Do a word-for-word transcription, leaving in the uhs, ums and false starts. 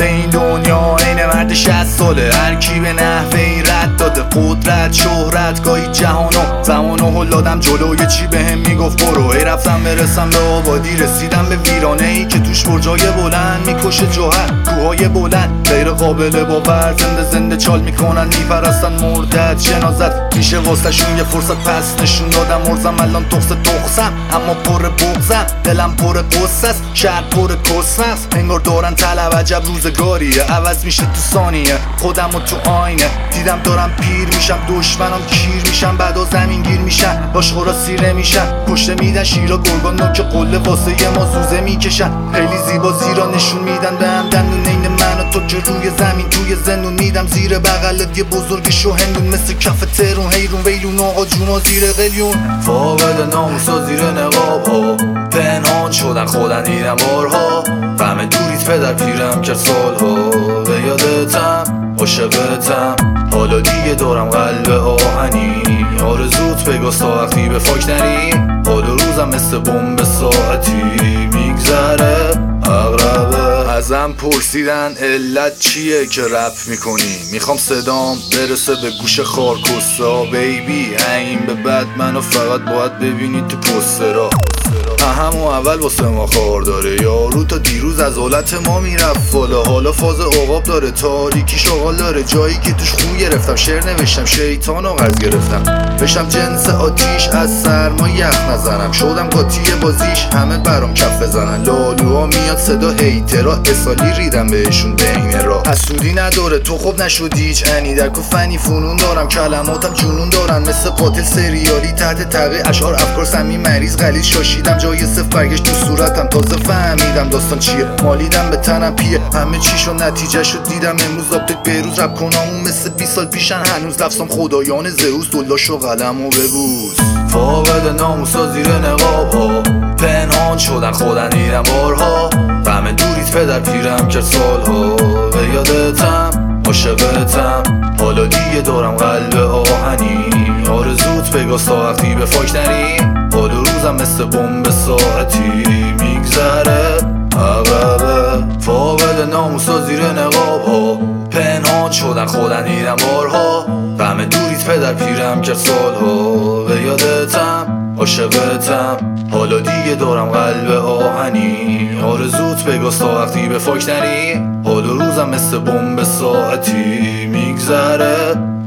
به این دنیا عین مرد شصت ساله، هر کی به نحوی رد داده قدرت شهرت گاهی جهانو زمانو هل دادم جلوی چی بهم میگفت برو. ای رفتم برسم به آبادی رسیدم به ویرانه ای که توش برجای بلند میکشه جوهر کوههای بلند غیر قابل باور، زنده زنده چال میکنن میپرستن مردت جنازت میشه واسه شون یه فرصت پس نشون دادم مرزم الان تخص تخصم اما پر بغزم دلم پر قصه است شهر پر کسم است انگار دارن طلب عجب روزگاریه عوض میشه تو ثانیه خودم و تو آینه دیدم دارم پیر میشم دشمنم کیر میشم بعدا زمین گیر میشن باشخورا سیره میشن پشت میدن شیرا گرگان نوک قله واسه ما زوزه میکشن خیلی زیبا زیرا نشون میدن به هم دندون این من و تو که روی زمین توی زندون میدم زیر بغلت یه بزرگش و هندون مثل کف ترون حیرون ویلون آقا جونا زیر قلیون فاقد ناموسا زیر نقاب ها پنهان شدن خودن دیدم بارها غم دوریت پدر پیرم کرد سالها به یادتم عاشقتم حالا دیگه دارم قلب آهنی آرزوت بگاز تا وقتی به فاک نری حال روزم مثل بمب ساعتی میگذره اغربه ازم پرسیدن علت چیه که رپ میکنی میخوام صدام برسه به گوش خارکستا بیبی این به بعد منو فقط باید ببینی تو پوسترا همو اول واسه ما خار داره یارو تا دیروز از حالت ما میرفت بالا حالا فاز عقاب داره تاریکی شغال داره جایی که توش خو گرفتم شعر نوشتم شیطان و قرض گرفتم بشم جنس آتیش از سرما یخ نزنم شدم قاطی بازیش همه برام کف بزنن لالوها میاد صدا هیترا اصالی ریدم بهشون بین را حسودی نداره تو خوب نشدی هیچ انی در فنی فنون دارم کلماتم جنون دارن مثل قاتل سریالی تحت تقی اشعار افکار سمی مریض غلیظ شاشیدم جای صف برگشت تو صورتم تازه فهمیدم داستان چیه مالیدم به تنم پیه همه چیشو نتیجه شد دیدم امروز آپدیت بهروز رب کنامون مثل بیست سال پیشن هنوز لفظم خدایان زئوس دلاشو قلم و ببوس فاقد ناموسا زیر نقاب ها پنهان شدن خودن دیدم بارها غم دوریت پدر پیرم کرد سالها به یادتم عاشقتم حالا دیگه دارم قلب آهنی آرزوت بگاز تا وقتی به فاک نری حال روزم مثل بمب ساعتی میگذره عقبه فاقد ناموسا زیر نقاب ها پنهان شدن خودن دیدم بارها غم دوریت پدر پیرم کرد سالها به یادتم عاشقتم حالا دیگه دارم قلب آهنی آرزوت بگاز تا وقتی به فاک نری حال روزم مثل بمب ساعتی میگذره